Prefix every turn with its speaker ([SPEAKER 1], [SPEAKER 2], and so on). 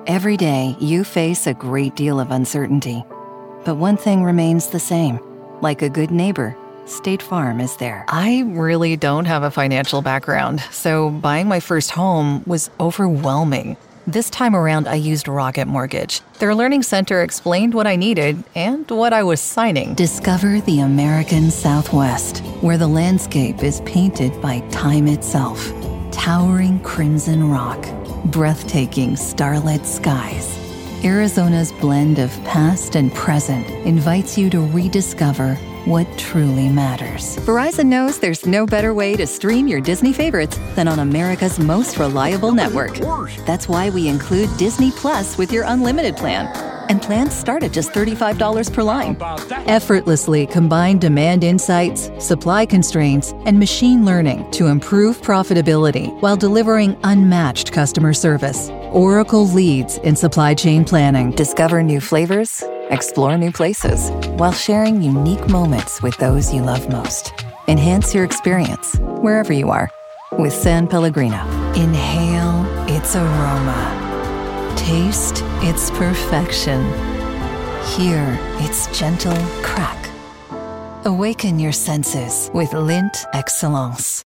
[SPEAKER 1] Every day, you face a great deal of uncertainty. But one thing remains the same. Like a good neighbor, State Farm is there. I really don't have a financial background, so buying my first home was overwhelming. This time around, I used Rocket Mortgage. Their Learning Center explained what I needed and what I was signing. Discover the American Southwest, where the landscape is painted by time itself. Towering crimson rock, breathtaking starlit skies. Arizona's blend of past and present invites you to rediscover what truly matters. Verizon knows there's no better way to stream your Disney favorites than on America's most reliable network. That's why we include Disney Plus with your unlimited plan. And plans start at just $35 per line. Effortlessly combine demand insights, supply constraints, and machine learning to improve profitability while delivering unmatched customer service. Oracle leads in supply chain planning. Discover new flavors, explore new places, while sharing unique moments with those you love most. Enhance your experience wherever you are with San Pellegrino. Inhale its aroma. Taste its perfection. Hear its gentle crack. Awaken your senses with Lindt Excellence.